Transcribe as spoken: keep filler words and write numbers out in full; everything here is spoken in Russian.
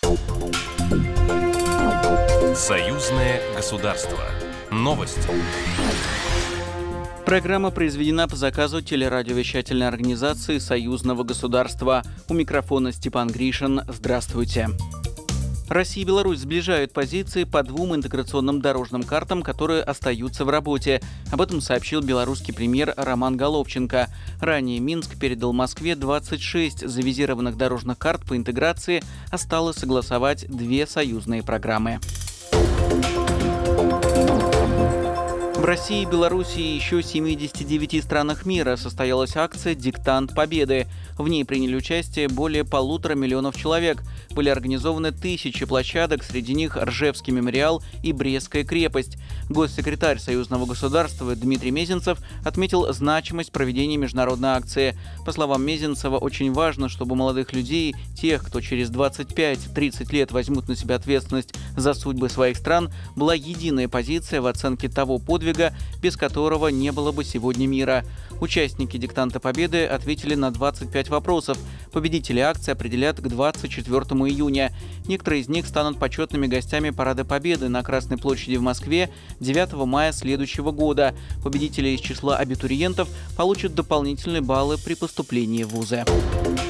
Союзное государство. Новости. Программа произведена по заказу телерадиовещательной организации Союзного государства. У микрофона Степан Гришин. Здравствуйте. Россия и Беларусь сближают позиции по двум интеграционным дорожным картам, которые остаются в работе. Об этом сообщил белорусский премьер Роман Головченко. Ранее Минск передал Москве двадцать шесть завизированных дорожных карт по интеграции, осталось согласовать две союзные программы. В России, Беларуси и еще семидесяти девяти странах мира состоялась акция «Диктант Победы». В ней приняли участие более полутора миллионов человек. Были организованы тысячи площадок, среди них Ржевский мемориал и Брестская крепость. Госсекретарь Союзного государства Дмитрий Мезенцев отметил значимость проведения международной акции. По словам Мезенцева, очень важно, чтобы у молодых людей, тех, кто через двадцать пять-тридцать лет возьмут на себя ответственность за судьбы своих стран, была единая позиция в оценке того подвига, без которого не было бы сегодня мира. Участники «Диктанта Победы» ответили на двадцать пять вопросов. Победители акции определят к двадцать четвёртому июня. Некоторые из них станут почетными гостями Парада Победы на Красной площади в Москве девятого мая следующего года. Победители из числа абитуриентов получат дополнительные баллы при поступлении в вузы.